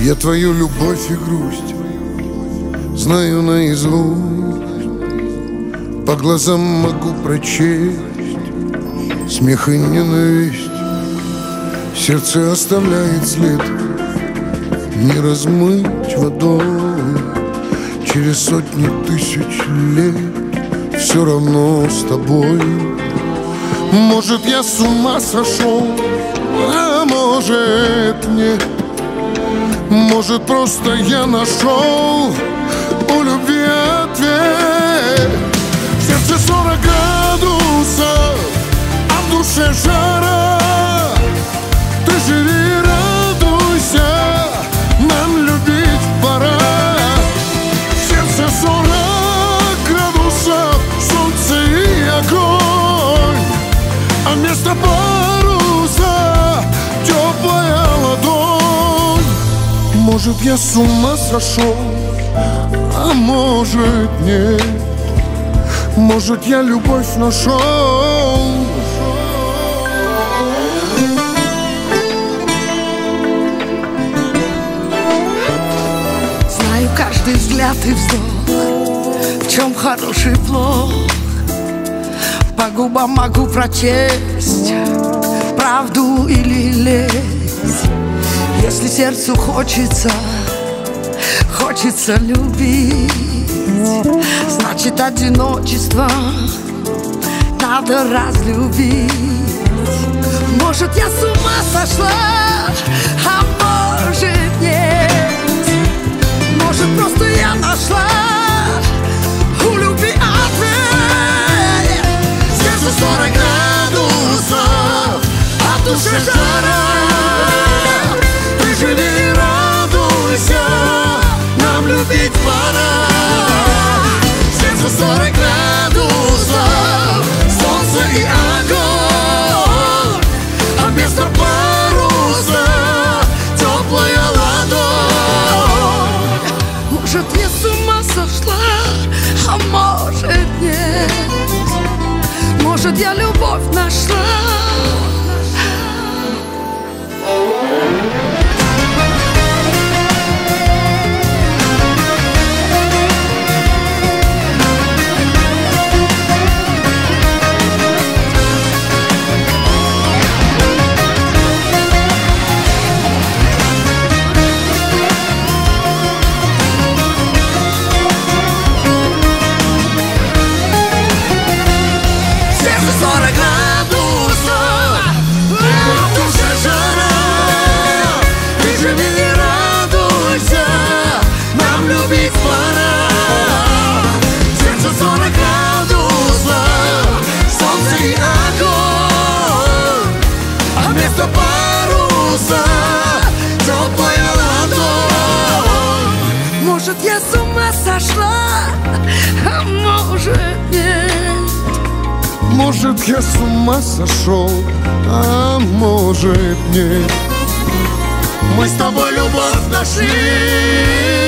Я твою любовь и грусть знаю наизусть, по глазам могу прочесть смех и ненависть. Сердце оставляет след, не размыть водой. Через сотни тысяч лет все равно с тобой. Может, я с ума сошел, а может нет. Может, просто я нашел у любви ответ. В сердце 40 градусов, а в душе жара. Ты живи, радуйся, нам любить пора. В сердце 40 градусов, солнце и огонь, а вместо паруса теплая ладонь. Может, я с ума сошел, а может нет. Может, я любовь нашел. Знаю каждый взгляд и вздох, в чем хороший плох. По губам могу прочесть правду или лесть. Если сердцу хочется любить, значит, одиночество надо разлюбить. Может, я с ума сошла, а может нет. Может, просто я нашла у любви ответ. Сердце 40 градусов, а в душе жара. Ты живи, радуйся, нам любить пора. Сердце 40 градусов, солнце и огонь, а вместо паруса теплая ладонь. Может, я с ума сошла, а может нет. Может, я любовь нашла. Может, я с ума сошла, а может нет. Может, я с ума сошел, а может нет. Мы с тобой любовь нашли.